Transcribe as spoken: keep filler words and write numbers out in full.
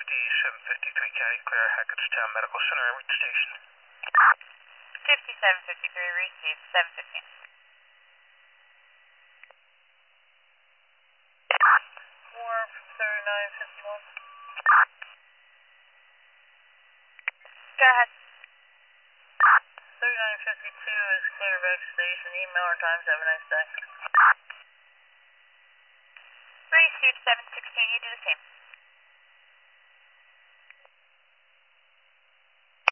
fifty-seven fifty-three County Clear, Hackettstown Medical Center, reach station. fifty-seven fifty-three, received, seven fifteen. Four thirty-nine fifty-one. Go ahead. thirty-nine fifty-two is clear back station. Email our times. Have a nice day. Received, seven sixteen. You do the same.